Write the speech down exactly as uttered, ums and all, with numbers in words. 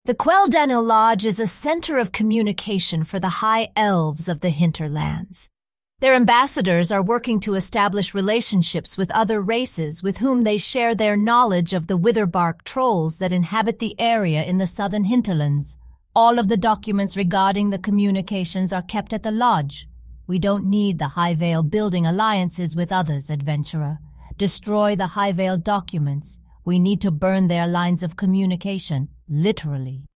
The Queldanil Lodge is a center of communication for the High Elves of the Hinterlands. Their ambassadors are working to establish relationships with other races with whom they share their knowledge of the Witherbark trolls that inhabit the area in the southern hinterlands. All of the documents regarding the communications are kept at the lodge. We don't need the Highvale building alliances with others, adventurer. Destroy the Highvale documents. We need to burn their lines of communication, literally.